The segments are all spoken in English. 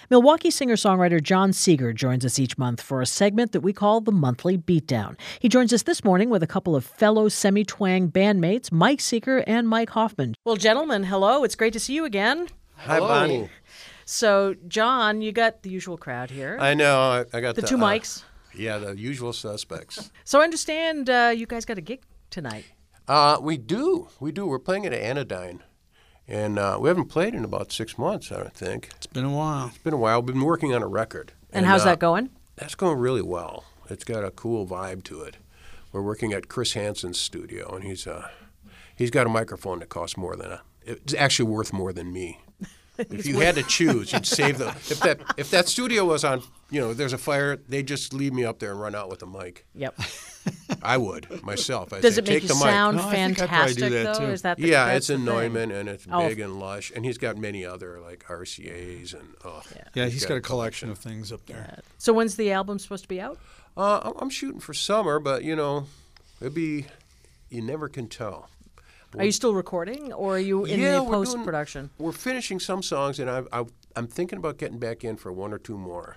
Milwaukee singer-songwriter John Seeger joins us each month for a segment that we call the Monthly Beatdown. He joins us this morning with a couple of fellow semi-twang bandmates, Mike Seeger and Mike Hoffman. Well, gentlemen, hello. It's great to see you again. Hi, Bonnie. So, John, you got the usual crowd here. I know. I got the two mics. Yeah, the usual suspects. So I understand you guys got a gig tonight. We do. We're playing at Anodyne. And we haven't played in about 6 months, I don't think. It's been a while. We've been working on a record. And how's that going? That's going really well. It's got a cool vibe to it. We're working at Chris Hansen's studio, and he's got a microphone that costs more than it's actually worth more than me. If you had to choose, you'd save the. If that studio was on, there's a fire, they'd just leave me up there and run out with a mic. Yep. I would myself. Does it make you sound No, I think I'd probably fantastic do that, though? too. Is that the, Yeah, that's it's the in thing? Neumann, and it's big and lush, and he's got many other like RCA's and Yeah, he's got a collection of things up there. So when's the album supposed to be out? I'm shooting for summer, but it'd be. You never can tell. Are you still recording, or are you in the post-production? We're finishing some songs, and I'm thinking about getting back in for one or two more.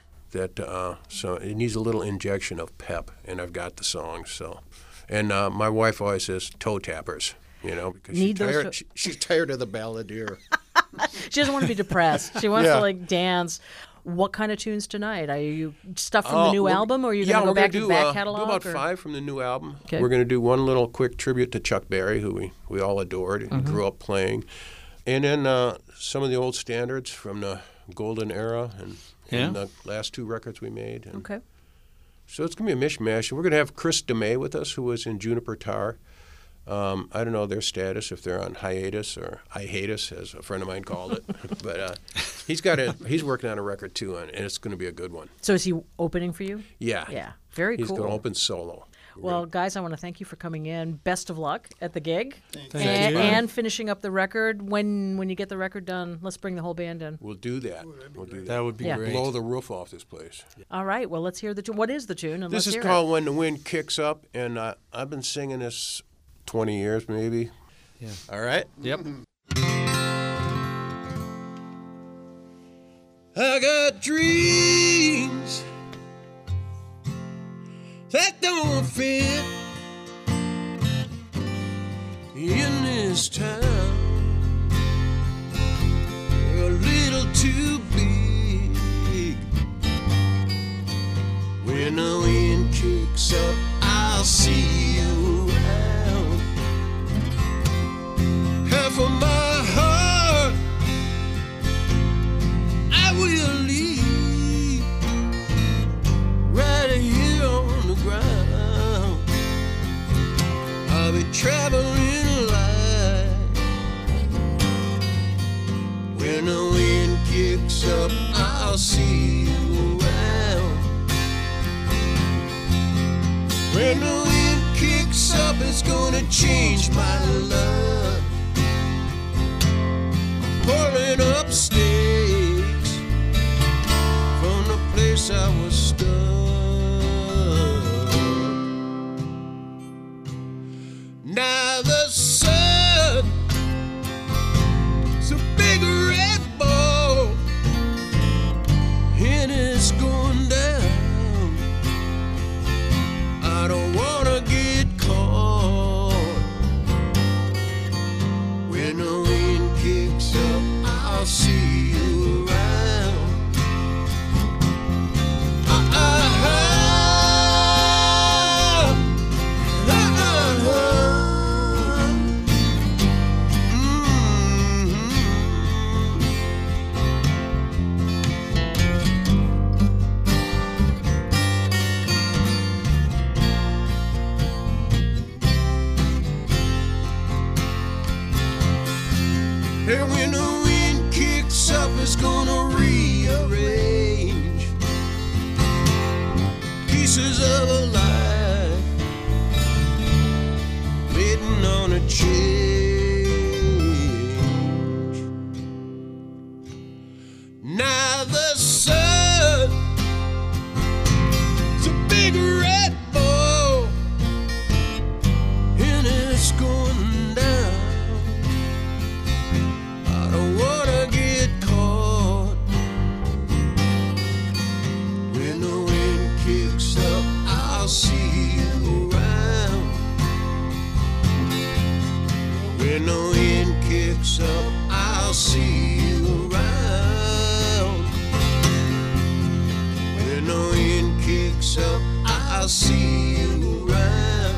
So it needs a little injection of pep, and I've got the songs. So, and my wife always says toe tappers, because she's tired of the balladeer. She doesn't want to be depressed. She wants to dance. What kind of tunes tonight? Are you stuff from the new album, or are you going to go back to the back catalog? Do about 5 from the new album. Okay. We're going to do one little quick tribute to Chuck Berry, who we all adored and grew up playing, and then some of the old standards from the golden era and the last 2 records we made. Okay. So it's going to be a mishmash. We're going to have Chris DeMay with us, who was in Juniper Tar. I don't know their status, if they're on hiatus or hiatus, as a friend of mine called it. But he's working on a record too, and it's going to be a good one. So is he opening for you? Yeah. Yeah. Very He's cool. going to open solo. Well, guys, I want to thank you for coming in. Best of luck at the gig. Thank you. And finishing up the record. When you get the record done, let's bring the whole band in. We'll do that. That would be great. Blow the roof off this place. All right. Well, let's hear the tune. What is the tune? And This is called When the Wind Kicks Up, and I've been singing this 20 years maybe. Yeah. All right? Yep. I got dreams that don't fit in this town. They're a little too big. When the wind kicks up, I'll see you around. Half of my heart I will leave right here on the ground. I'll be traveling light. When the wind kicks up, I'll see you around. When the wind kicks up, it's gonna change my love. Pulling up stakes from the place I was stuck. Now the sun, it's a big red ball, and it's going down. I don't wanna get caught kicks up, I'll see you around. When the wind kicks up, I'll see you around.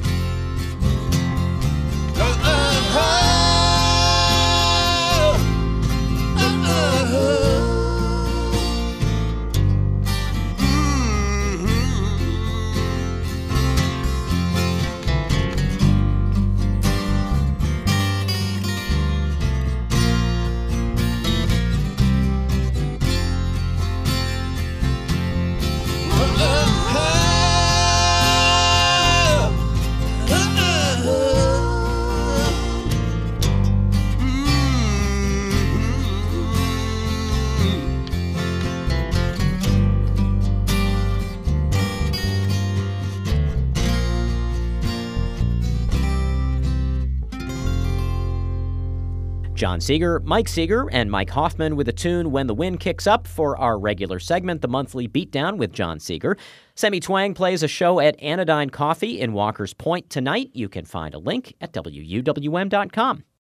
John Seeger, Mike Seeger, and Mike Hoffman with a tune When the Wind Kicks Up for our regular segment, The Monthly Beatdown with John Seeger. Semi Twang plays a show at Anodyne Coffee in Walker's Point tonight. You can find a link at WUWM.com.